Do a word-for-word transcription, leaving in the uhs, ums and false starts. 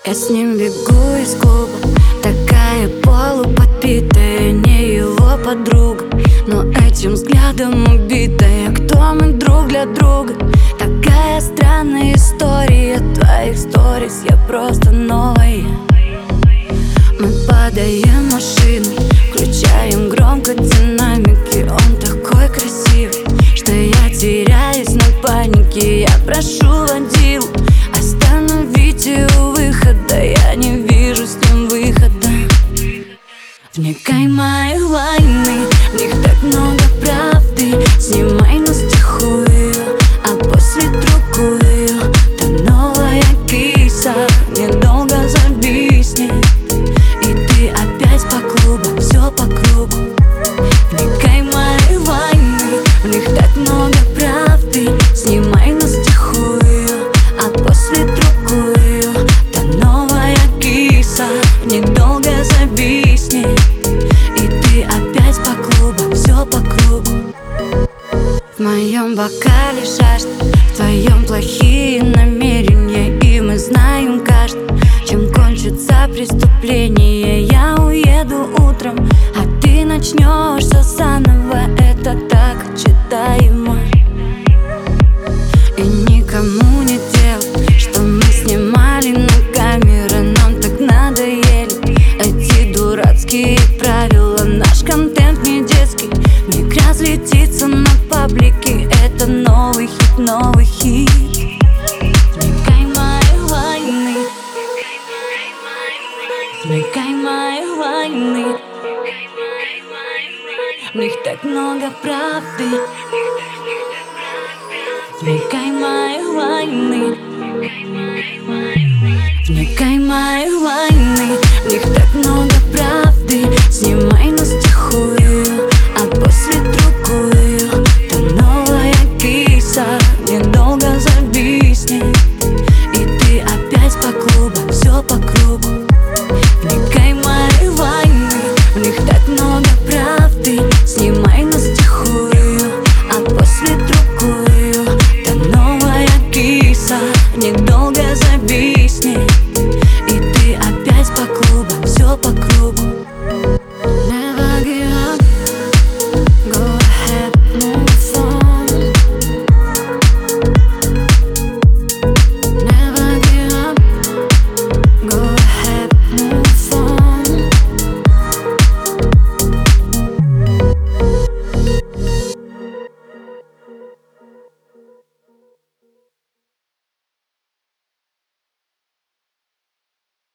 Я с ним бегу из клуба, такая полуподпитая, не его подруга, но этим взглядом убитая. Кто мы друг для друга? Такая странная история твоих сторис, я просто новая. Мы подаем машину, включаем громко динамики. Он такой красивый, что я теряюсь на панике. Я прошу водилу, остановите у выхода, я не вижу с ним выхода. Вникай в мои войны, в них так много правды. Снимай нас тихую, а после другую. Та новая киса, недолго зависнет, и ты опять по клубу, все по кругу. Вникай в мои войны, в них так много правды. Снимай нас тихую, а после другую. Та новая киса, недолго зависнет, и ты опять по клубу, все по кругу. В моем бокале жажда, в твоем плохие намерения, и мы знаем каждый, чем кончится преступление. Я уеду утром, а ты начнешь все заново. Это так ожидаемо. И никому не дело, что мы снимали на камеры. Нам так надоели эти дурацкие правила. Наш контент не детский, миг разлетится на паблике. Это новый хит, новый хит. Вникай в мои войны, вникай в мои войны. В них так много правды. Вникай в мои войны, вникай в мои